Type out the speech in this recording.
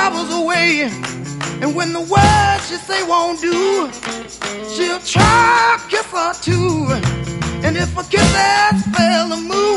hours away. And when the words she say won't do, she'll try to kiss her too. And if a kiss has failed to move,